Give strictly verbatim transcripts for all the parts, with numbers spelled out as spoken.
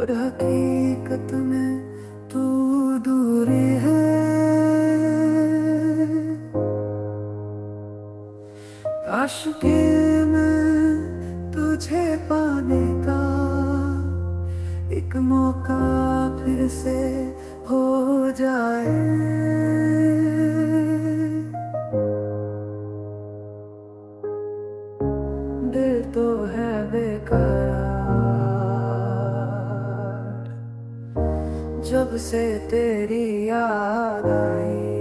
पर हकीकत में तू दूरी है। आशिकी में तुझे पाने का एक मौका फिर से हो जाए। दिल तो है बेकरार जब से तेरी याद आई।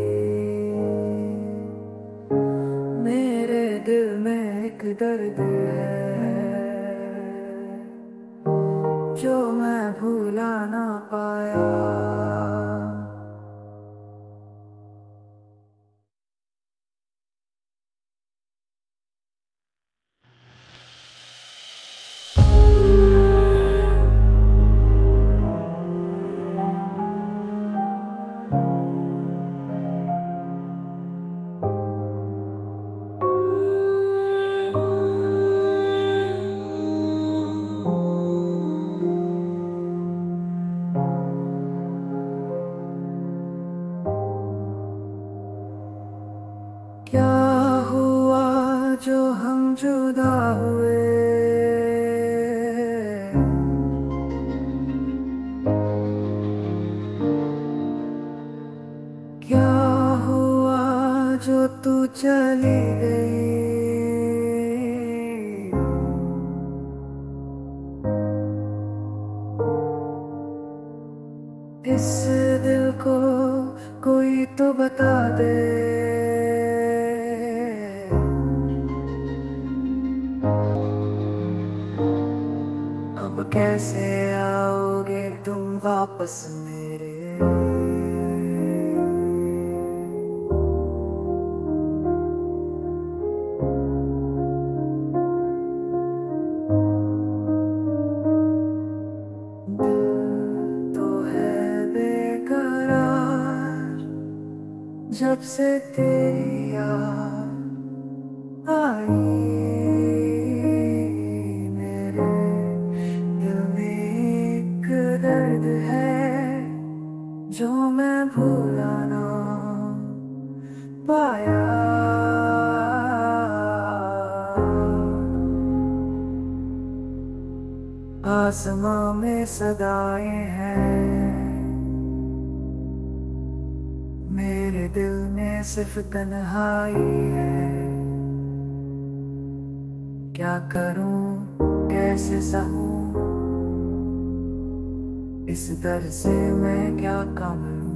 मेरे दिल में एक दर्द है जो मैं भूला ना पाया। क्या हुआ जो हम जुदा हुए? क्या हुआ जो तू चली गई? इस दिल को कोई तो बता दे। अब कैसे आओगे तुम वापस मेरे? दिल तो है बेकरार जब से तेरी याद आई। मेरे दिल में एक दर्द है जो मैं भूला ना पाया। आसमां में सदाएं हैं, मेरे दिल में सिर्फ तन्हाई है। क्या करूं कैसे सहूं इस दर्द से मैं क्या करूं?